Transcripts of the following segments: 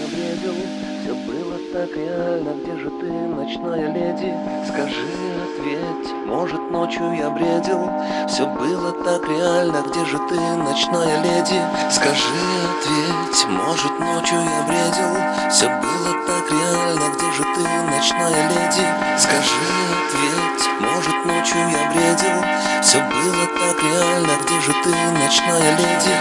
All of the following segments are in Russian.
я бредил, все было так реально. Где же ты, ночная леди? Скажи, ответь, может, ночью я бредил? Все было так реально. Где же ты, ночная леди? Скажи, ответь, может, ночью я бредил? Все было так реально. Где же ты, ночная леди? Скажи, ответь, может, ночью я бредил? Все было так реально. Где же ты, ночная леди?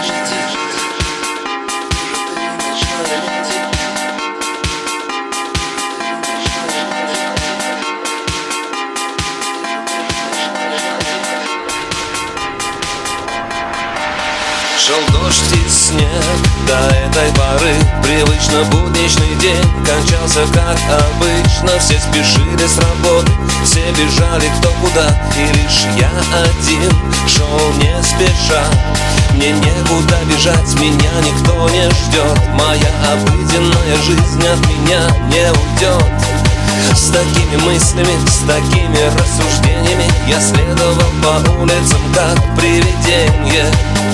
Шел дождь и снег до этой поры. Привычно будничный день кончался как обычно. Все спешили с работы, все бежали кто куда. И лишь я один шел не спеша. Мне некуда бежать, меня никто не ждет. Моя обыденная жизнь от меня не уйдет. С такими мыслями, с такими рассуждениями я следовал по улицам как привидение.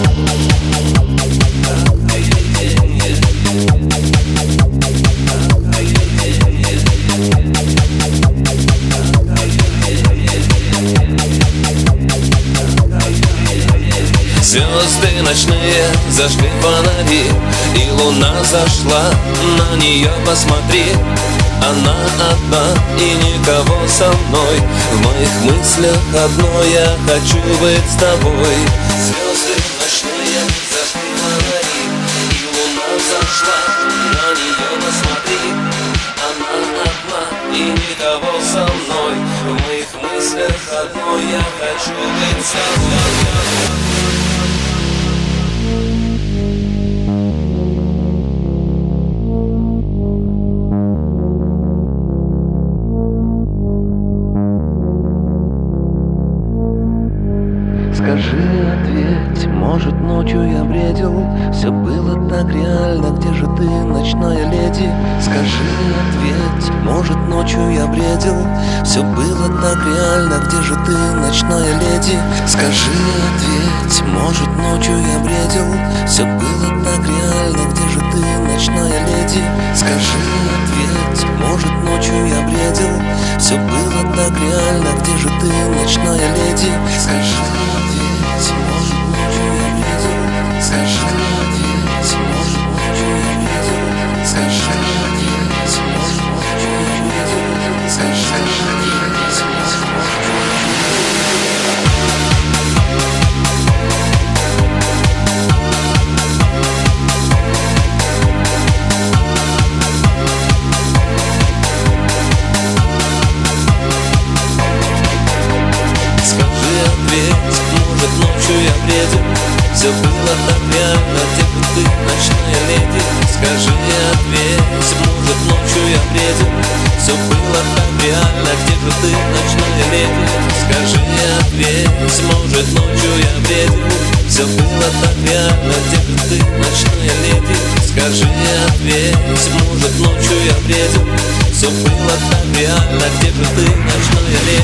Звезды ночные зажгли фонари, и луна зашла, на нее посмотри. Она одна и никого со мной. В моих мыслях одно, я хочу быть с тобой. Звезды ночные зажгли фонари, и луна зашла, на нее посмотри. Она одна и никого со мной. В моих мыслях одно, я хочу быть с тобой. Скажи, ответь, может, ночью я бредил? Все было так реально. Где же ты, ночная леди? Скажи, ответь, может, ночью я бредил? Все было так реально. Где же ты, ночная леди? Скажи, ответь, может, ночью я бредил? Все было так реально. Где же ты, ночная леди? Скажи, ответь, может, ночью я бредил? Все было так реально. Где же ты, ночная леди? Скажи, ответь, может, ночью я бредил? Скажи, ответь, может, ночью я бредил? Скажи, ответь, может, ночью я бредил? Скажи, ответь, может, ночью я бредил, все было так реально. Где бы ты, ночная леди? Скажи, ответь, может, ночью я бредил? Все было так реально. Где же ты, ночная леди? Скажи, ответь, может, ночью я бредил? Все было так реально. Где же ты, ночная леди? Скажи, ответь, может, ночью я бредил? Все было так реально. Где же ты, ночная леди?